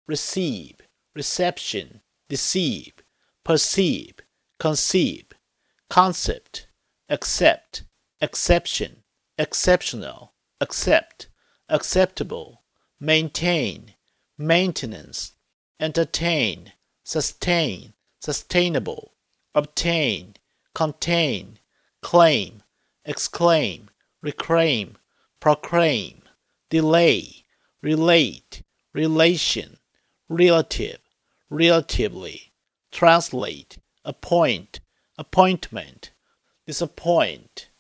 receive, reception, deceive, perceive, conceive, concept, accept, exception, exceptional, accept, acceptable, maintain, maintenance, entertain, sustain, sustainable, obtain, contain, claim, exclaim, reclaim, proclaim, delay, relate, relation, relative, relatively, translate, appoint, appointment, disappoint,